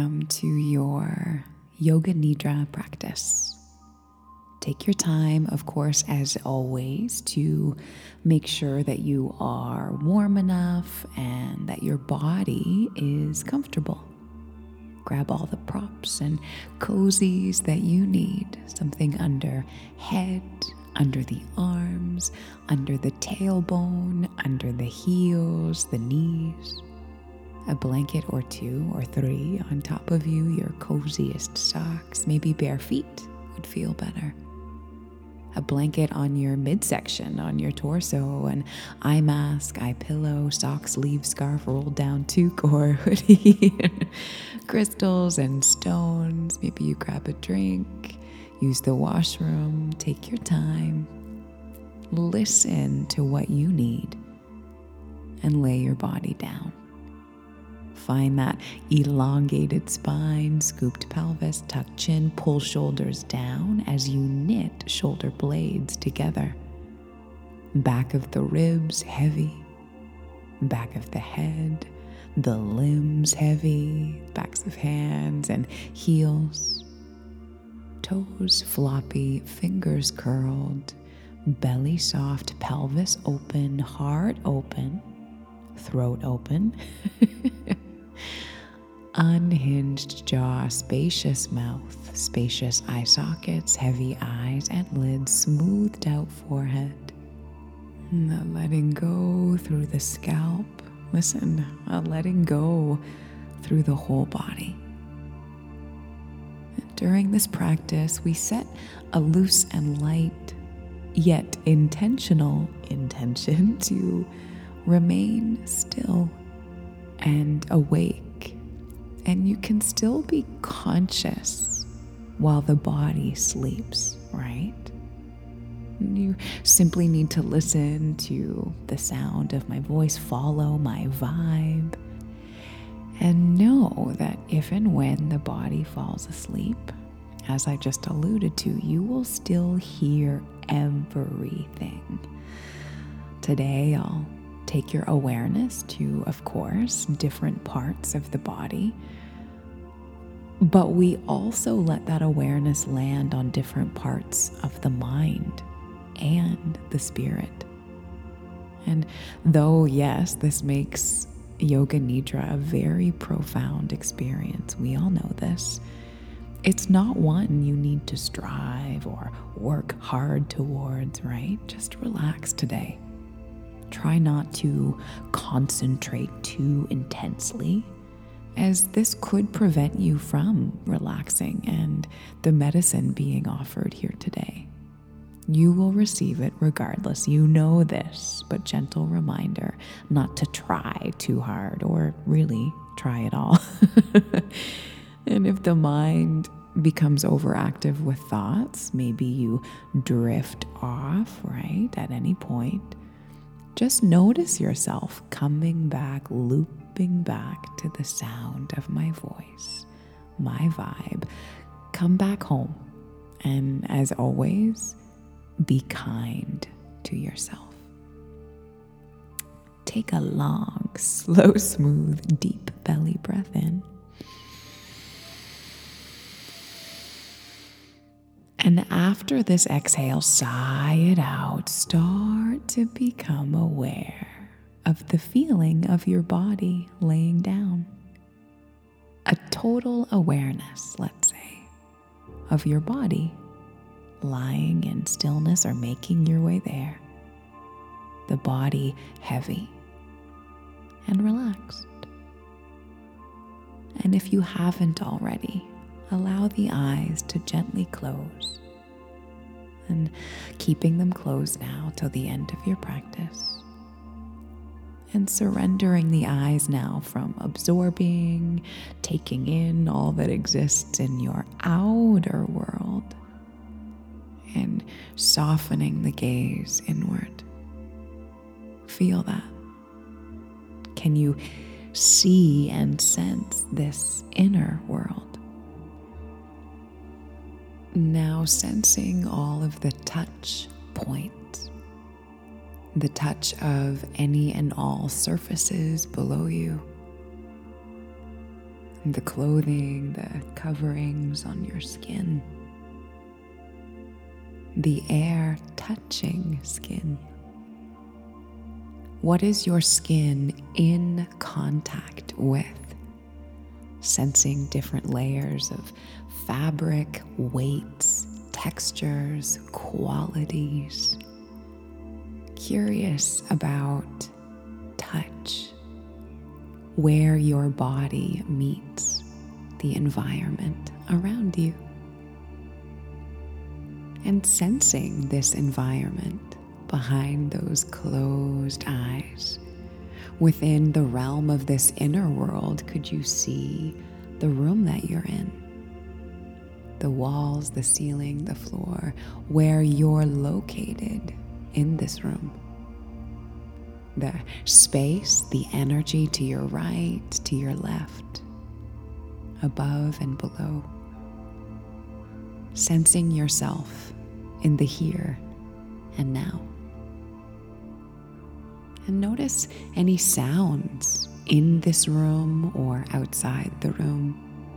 welcome to your Yoga Nidra practice. Take your time, of course, as always, to make sure that you are warm enough and that your body is comfortable. Grab all the props and cozies that you need. Something under head, under the arms, under the tailbone, under the heels, the knees. A blanket or 2 or 3 on top of you, your coziest socks, maybe bare feet would feel better. A blanket on your midsection, on your torso, an eye mask, eye pillow, sock, sleeve, scarf, rolled down toque or hoodie, crystals and stones. Maybe you grab a drink, use the washroom, take your time, listen to what you need, and lay your body down. Find that elongated spine, scooped pelvis, tuck chin, pull shoulders down as you knit shoulder blades together. Back of the ribs heavy, back of the head, the limbs heavy, backs of hands and heels, toes floppy, fingers curled, belly soft, pelvis open, heart open, throat open. Unhinged jaw, spacious mouth, spacious eye sockets, heavy eyes and lids, smoothed out forehead. Letting go through the scalp. Listen, letting go through the whole body. During this practice, we set a loose and light, yet intentional intention to remain still and awake. And you can still be conscious while the body sleeps, right? You simply need to listen to the sound of my voice, follow my vibe, and know that if and when the body falls asleep, as I just alluded to, you will still hear everything. Today, I'll take your awareness to, of course, different parts of the body. But we also let that awareness land on different parts of the mind and the spirit. And though, yes, this makes Yoga Nidra a very profound experience, we all know this, it's not one you need to strive or work hard towards, right? Just relax today. Try not to concentrate too intensely, as this could prevent you from relaxing and the medicine being offered here today. You will receive it regardless. You know this, but gentle reminder not to try too hard or really try at all. And if the mind becomes overactive with thoughts, maybe you drift off, right, at any point, just notice yourself coming back, looping back to the sound of my voice, my vibe. Come back home. And as always, be kind to yourself. Take a long, slow, smooth, deep belly breath in. And after this exhale, sigh it out. Start to become aware of the feeling of your body laying down. A total awareness, let's say, of your body lying in stillness or making your way there. The body heavy and relaxed. And if you haven't already, allow the eyes to gently close, and keeping them closed now till the end of your practice. And surrendering the eyes now from absorbing, taking in all that exists in your outer world, and softening the gaze inward. Feel that. Can you see and sense this inner world? Now sensing all of the touch points, the touch of any and all surfaces below you, the clothing, the coverings on your skin, the air touching skin. What is your skin in contact with? Sensing different layers of fabric, weights, textures, qualities. Curious about touch, where your body meets the environment around you. And sensing this environment behind those closed eyes. Within the realm of this inner world, could you see the room that you're in? The walls, the ceiling, the floor, where you're located in this room. The space, the energy to your right, to your left, above and below. Sensing yourself in the here and now. And notice any sounds in this room or outside the room.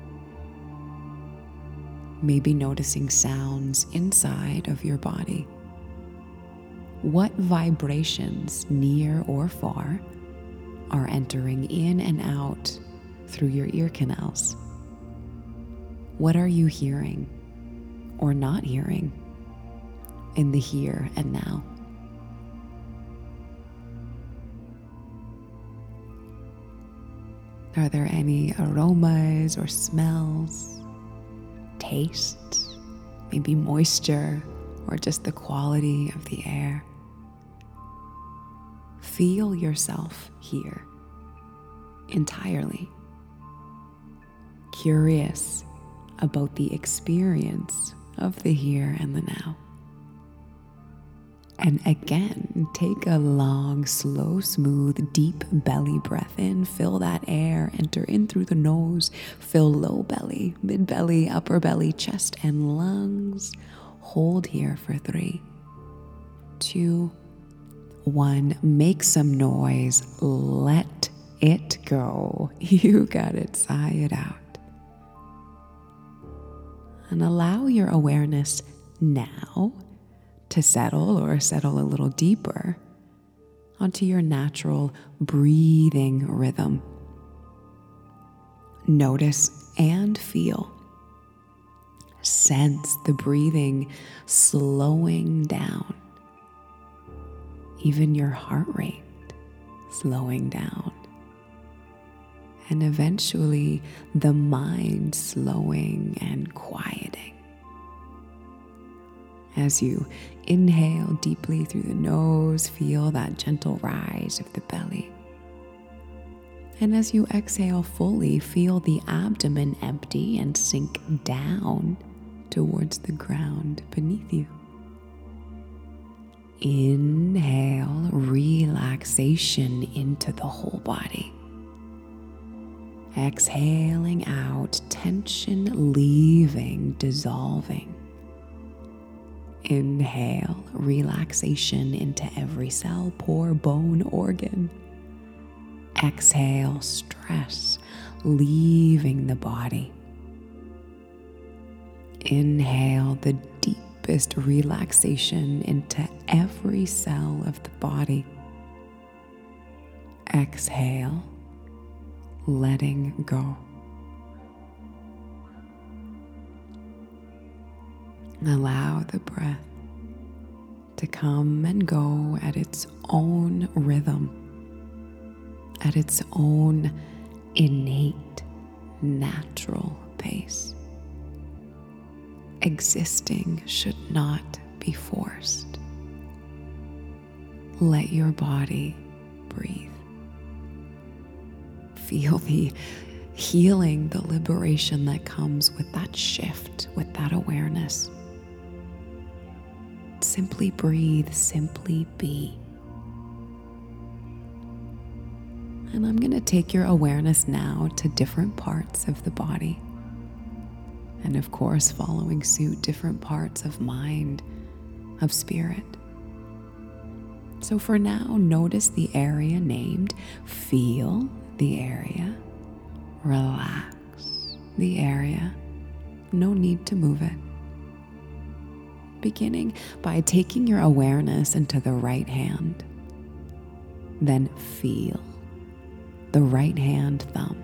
Maybe noticing sounds inside of your body. What vibrations, near or far, are entering in and out through your ear canals? What are you hearing or not hearing in the here and now? Are there any aromas or smells, tastes, maybe moisture, or just the quality of the air? Feel yourself here entirely. Curious about the experience of the here and the now. And again, take a long, slow, smooth, deep belly breath in. Fill that air, enter in through the nose. Fill low belly, mid belly, upper belly, chest, and lungs. Hold here for 3, 2, 1. Make some noise. Let it go. You got it. Sigh it out. And allow your awareness now to settle or settle a little deeper onto your natural breathing rhythm. Notice and feel. Sense the breathing slowing down. Even your heart rate slowing down. And eventually the mind slowing and quieting. As you inhale deeply through the nose, feel that gentle rise of the belly. And as you exhale fully, feel the abdomen empty and sink down towards the ground beneath you. Inhale relaxation into the whole body. Exhaling out tension, leaving, dissolving. Inhale relaxation into every cell, pore, bone, organ. Exhale stress, leaving the body. Inhale the deepest relaxation into every cell of the body. Exhale, letting go. Allow the breath to come and go at its own rhythm, at its own innate, natural pace. Existing should not be forced. Let your body breathe. Feel the healing, the liberation that comes with that shift, with that awareness. Simply breathe, simply be. And I'm going to take your awareness now to different parts of the body. And of course, following suit, different parts of mind, of spirit. So for now, notice the area named, feel the area, relax. the area. No need to move it. Beginning by taking your awareness into the right hand. Then feel the right hand thumb.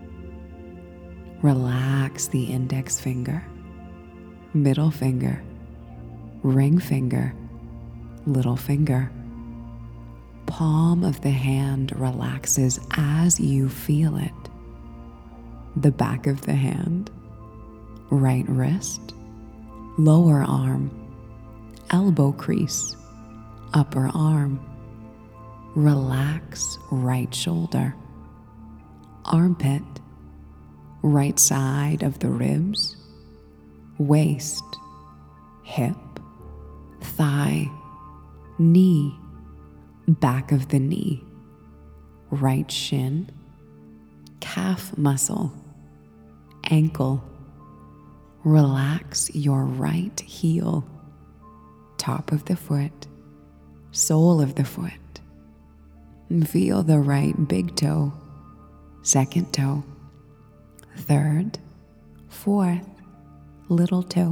Relax the index finger, middle finger, ring finger, little finger. Palm of the hand relaxes as you feel it. The back of the hand, right wrist, lower arm, elbow crease, upper arm. Relax right shoulder, armpit, right side of the ribs, waist, hip, thigh, knee, back of the knee, right shin, calf muscle, ankle. Relax your right heel, top of the foot, sole of the foot. Feel the right big toe, second toe, third, fourth, little toe.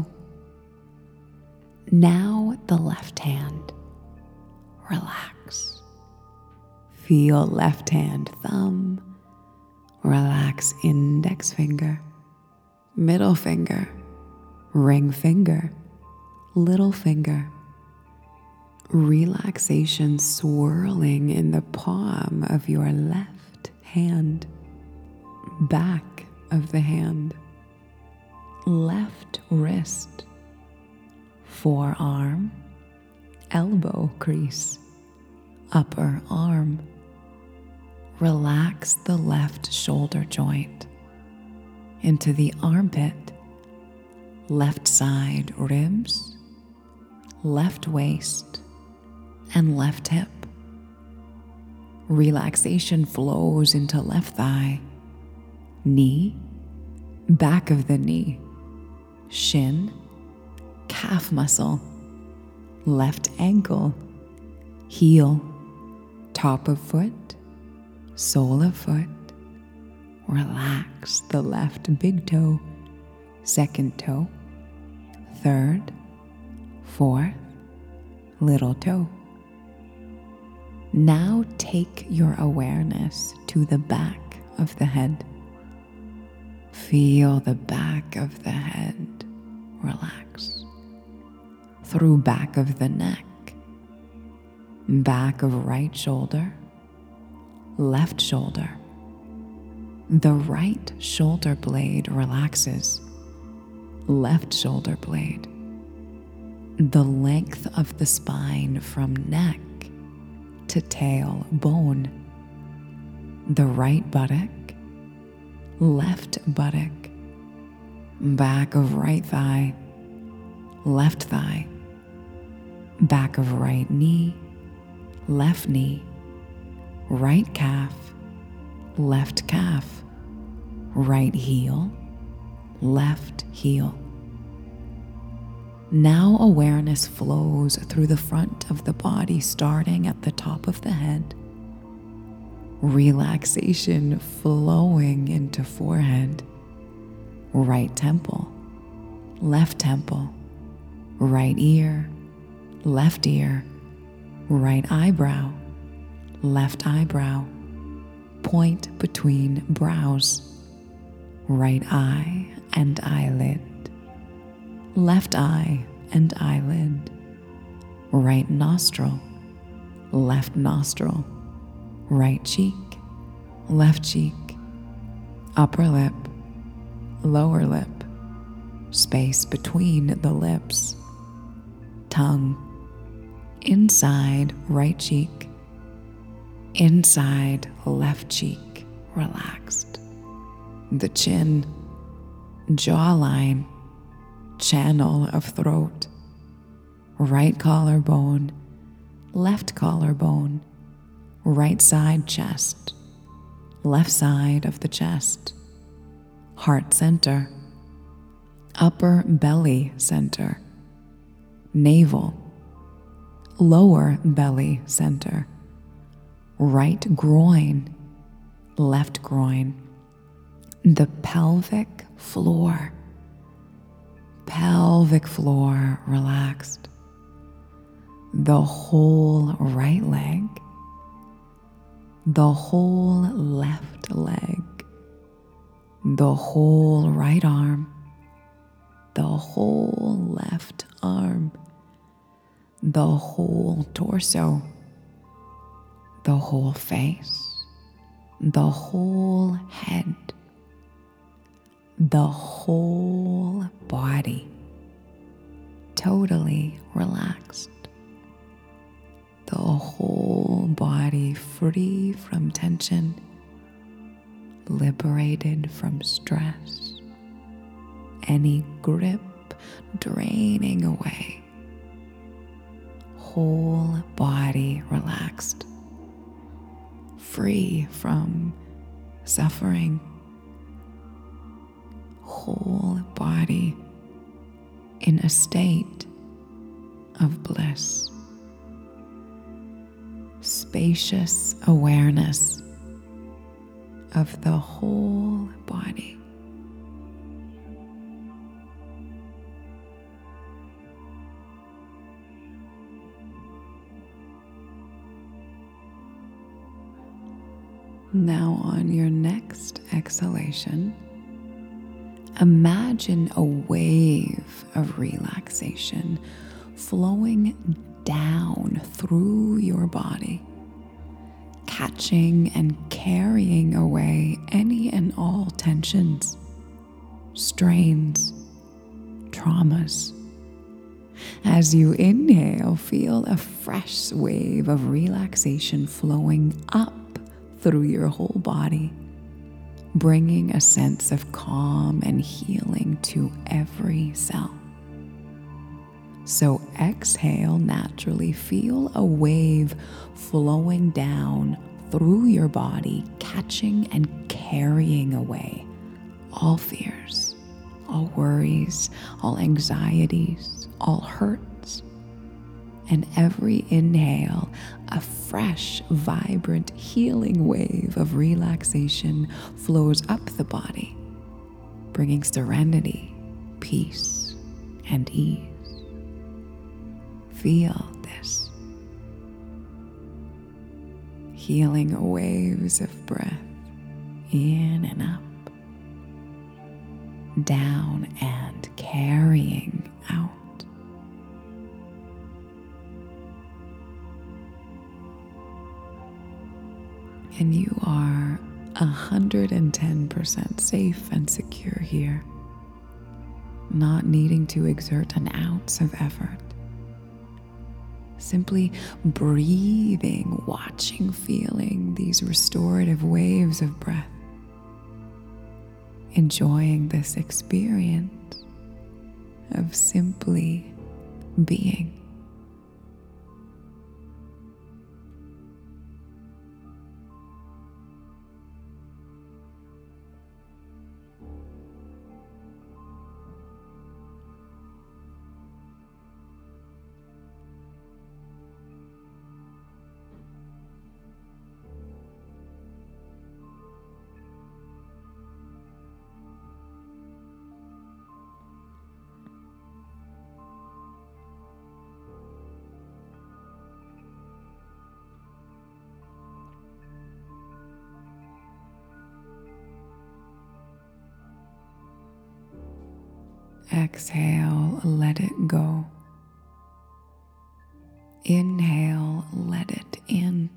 Now the left hand. Relax. Feel left hand thumb. Relax index finger, middle finger, ring finger, little finger. Relaxation swirling in the palm of your left hand, back of the hand, left wrist, forearm, elbow crease, upper arm. Relax the left shoulder joint into the armpit, left side ribs, left waist, and left hip. Relaxation flows into left thigh, knee, back of the knee, shin, calf muscle, left ankle, heel, top of foot, sole of foot. Relax the left big toe, second toe, third, fourth, little toe. Now take your awareness to the back of the head. Feel the back of the head relax. Through back of the neck, back of right shoulder, left shoulder. The right shoulder blade relaxes. Left shoulder blade. The length of the spine from neck to tail bone. The right buttock, left buttock, back of right thigh, left thigh, back of right knee, left knee, right calf, left calf, right heel, left heel. Now awareness flows through the front of the body, starting at the top of the head. Relaxation flowing into forehead, right temple, right ear, left ear, right eyebrow, left eyebrow, point between brows, right eye and eyelid, left eye and eyelid, right nostril, left nostril, right cheek, left cheek, upper lip, lower lip, space between the lips, tongue, inside right cheek, inside left cheek, relaxed, the chin, jawline, channel of throat, right collarbone, left collarbone, right side chest, left side of the chest, heart center, upper belly center, navel, lower belly center, right groin, left groin, the pelvic floor, pelvic floor relaxed, the whole right leg, the whole left leg, the whole right arm, the whole left arm, the whole torso, the whole face, the whole head, the whole body, totally relaxed. The whole body free from tension, liberated from stress, any grip draining away. Whole body relaxed, free from suffering. Whole body in a state of bliss. Spacious awareness of the whole body. Now, on your next exhalation, imagine a wave of relaxation flowing down through your body, catching and carrying away any and all tensions, strains, traumas. As you inhale, feel a fresh wave of relaxation flowing up through your whole body, bringing a sense of calm and healing to every cell. So exhale naturally, feel a wave flowing down through your body, catching and carrying away all fears, all worries, all anxieties, all hurts. And every inhale, a fresh, vibrant, healing wave of relaxation flows up the body, bringing serenity, peace, and ease. Feel this. Healing waves of breath in and up, down and carrying out. And you are 110% safe and secure here, not needing to exert an ounce of effort. Simply breathing, watching, feeling these restorative waves of breath, enjoying this experience of simply being. Exhale, let it go. Inhale, let it in.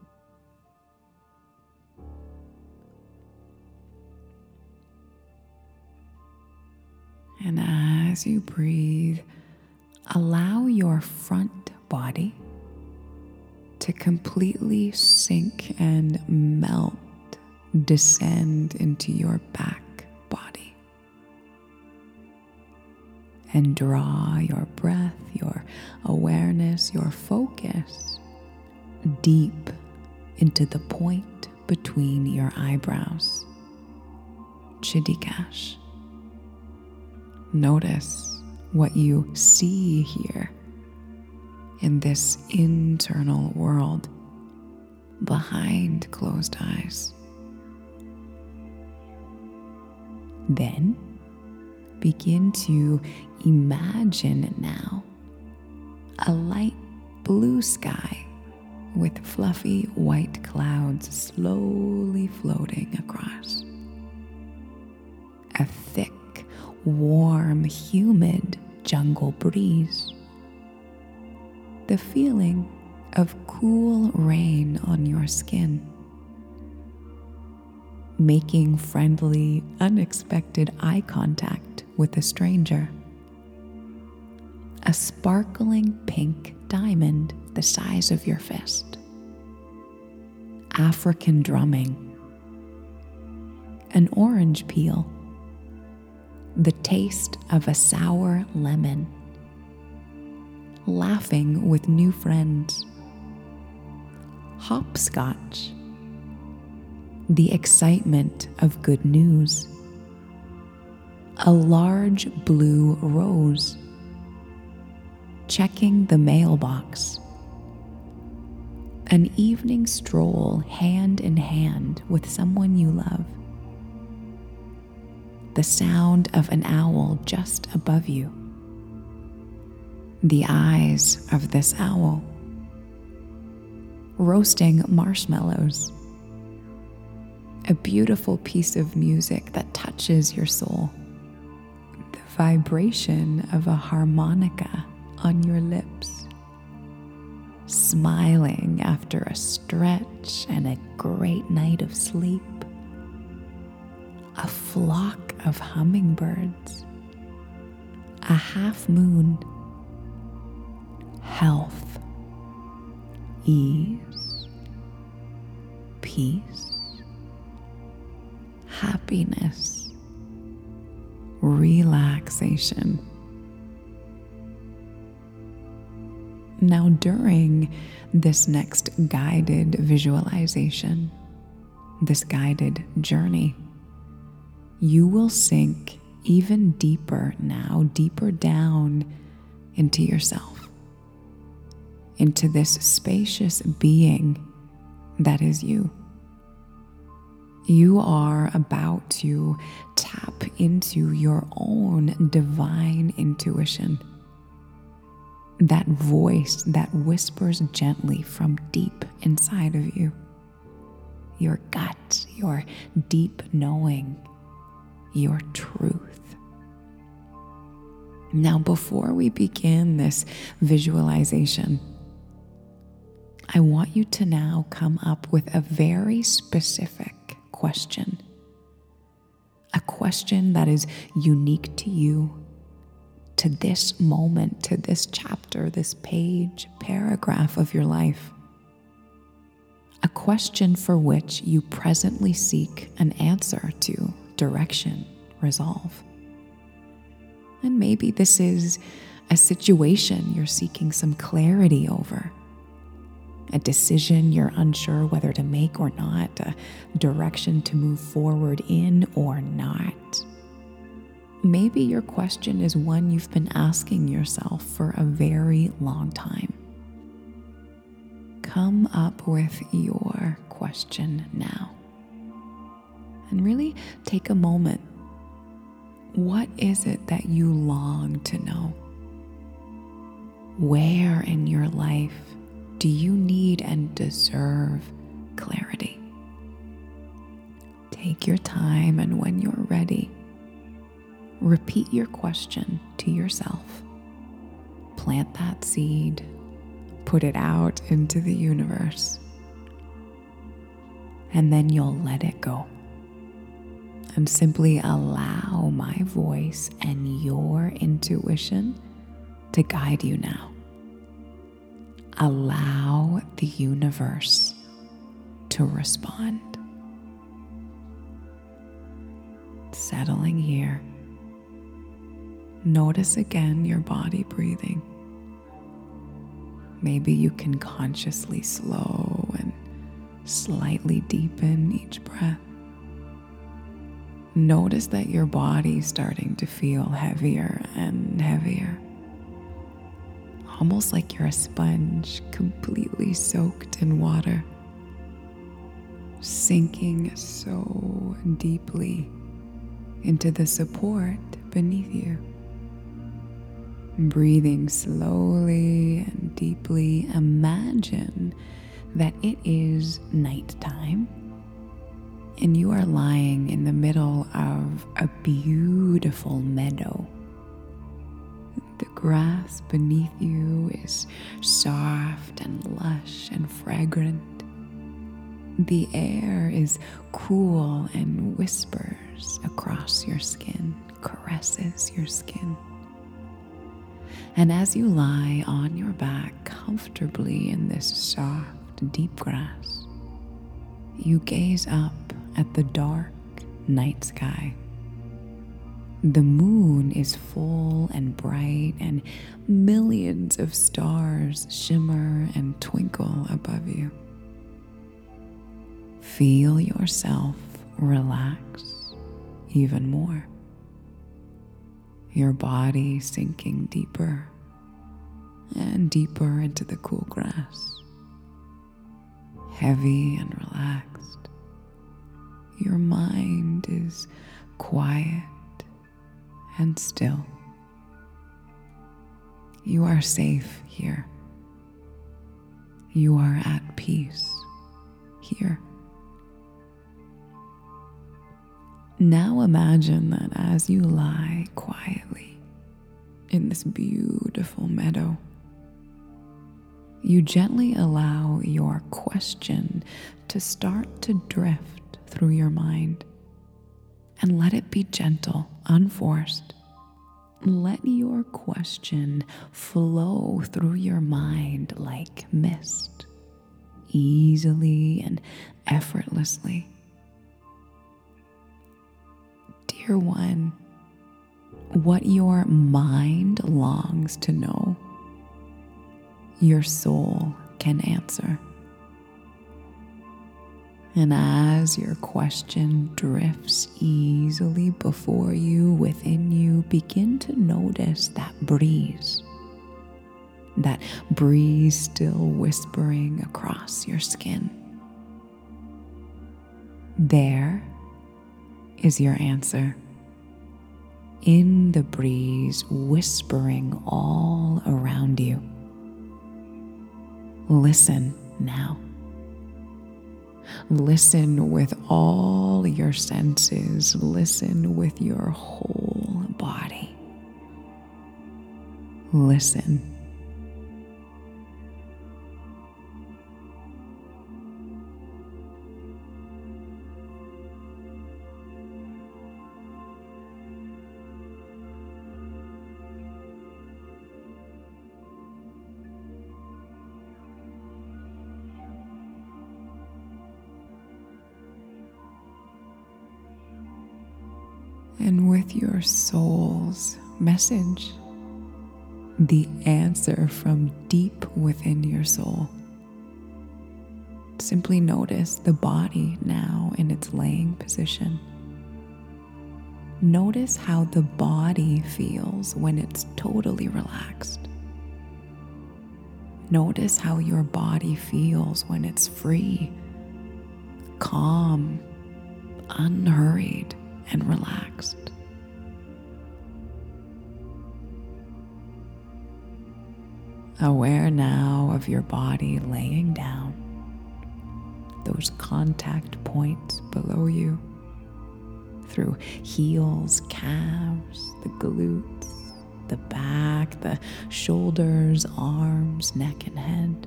And as you breathe, allow your front body to completely sink and melt, descend into your back body. And draw your breath, your awareness, your focus deep into the point between your eyebrows, Chittakash. Notice what you see here in this internal world behind closed eyes. Then begin to imagine now a light blue sky with fluffy white clouds slowly floating across. A thick, warm, humid jungle breeze. The feeling of cool rain on your skin. Making friendly, unexpected eye contact with a stranger. A sparkling pink diamond the size of your fist. African drumming. An orange peel. The taste of a sour lemon. Laughing with new friends. Hopscotch. The excitement of good news. A large blue rose. Checking the mailbox. An evening stroll hand in hand with someone you love. The sound of an owl just above you. The eyes of this owl. Roasting marshmallows. A beautiful piece of music that touches your soul. The vibration of a harmonica on your lips. Smiling after a stretch and a great night of sleep. A flock of hummingbirds. A half moon. Health. Ease. Peace. Happiness, relaxation. Now, during this next guided visualization, this guided journey, you will sink even deeper now, deeper down into yourself, into this spacious being that is you. You are about to tap into your own divine intuition. That voice that whispers gently from deep inside of you. Your gut, your deep knowing, your truth. Now, before we begin this visualization, I want you to now come up with a very specific question. A question that is unique to you, to this moment, to this chapter, this page, paragraph of your life. A question for which you presently seek an answer to, direction, resolve. And maybe this is a situation you're seeking some clarity over. A decision you're unsure whether to make or not, a direction to move forward in or not. Maybe your question is one you've been asking yourself for a very long time. Come up with your question now. And really take a moment. What is it that you long to know? Where in your life do you need and deserve clarity? Take your time, and when you're ready, repeat your question to yourself. Plant that seed, put it out into the universe, and then you'll let it go. And simply allow my voice and your intuition to guide you now. Allow the universe to respond. Settling here. Notice again your body breathing. Maybe you can consciously slow and slightly deepen each breath. Notice that your body's starting to feel heavier and heavier. Almost like you're a sponge completely soaked in water, sinking so deeply into the support beneath you. Breathing slowly and deeply, imagine that it is nighttime and you are lying in the middle of a beautiful meadow. The grass beneath you is soft and lush and fragrant. The air is cool and whispers across your skin, caresses your skin. And as you lie on your back comfortably in this soft, deep grass, you gaze up at the dark night sky. The moon is full and bright, and millions of stars shimmer and twinkle above you. Feel yourself relax even more. Your body sinking deeper and deeper into the cool grass, heavy and relaxed. Your mind is quiet and still. You are safe here. You are at peace here. Now imagine that as you lie quietly in this beautiful meadow, you gently allow your question to start to drift through your mind, and let it be gentle, unforced. Let your question flow through your mind like mist, easily and effortlessly. Dear one, what your mind longs to know, your soul can answer. And as your question drifts easily before you, within you, begin to notice that breeze still whispering across your skin. There is your answer, in the breeze whispering all around you. Listen now. Listen with all your senses. Listen with your whole body. Listen. And with your soul's message, the answer from deep within your soul, simply notice the body now in its laying position. Notice how the body feels when it's totally relaxed. Notice how your body feels when it's free, calm, unhurried, and relaxed. Aware now of your body laying down, those contact points below you, through heels, calves, the glutes, the back, the shoulders, arms, neck, and head.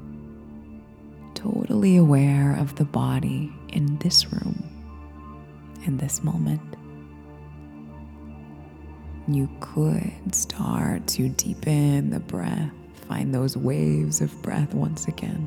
Totally aware of the body in this room, in this moment. You could start to deepen the breath, find those waves of breath once again.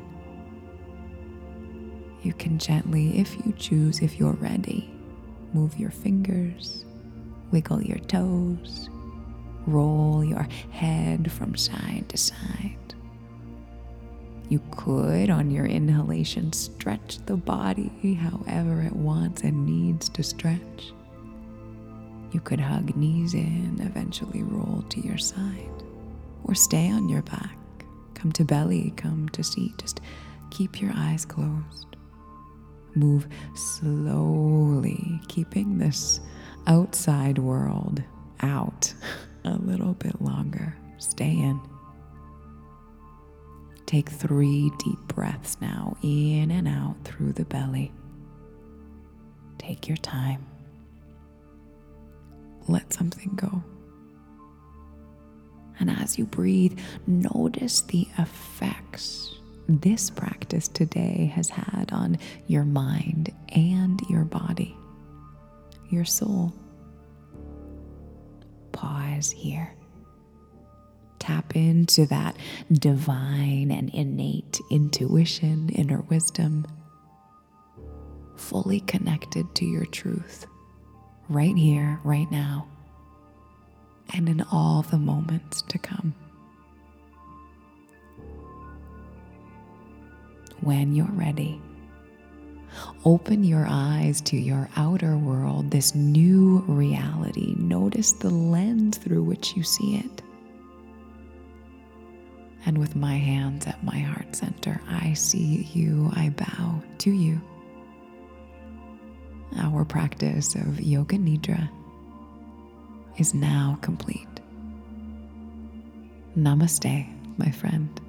You can gently, if you choose, if you're ready, move your fingers, wiggle your toes, roll your head from side to side. You could, on your inhalation, stretch the body however it wants and needs to stretch. You could hug knees in, eventually roll to your side, or stay on your back, come to belly, come to seat. Just keep your eyes closed. Move slowly, keeping this outside world out a little bit longer. Stay in. Take 3 deep breaths now, in and out through the belly. Take your time. Let something go. And as you breathe, notice the effects this practice today has had on your mind and your body, your soul. Pause here. Tap into that divine and innate intuition, inner wisdom, fully connected to your truth, right here, right now, and in all the moments to come. When you're ready, open your eyes to your outer world, this new reality. Notice the lens through which you see it. And with my hands at my heart center, I see you, I bow to you. Our practice of Yoga Nidra is now complete. Namaste, my friend.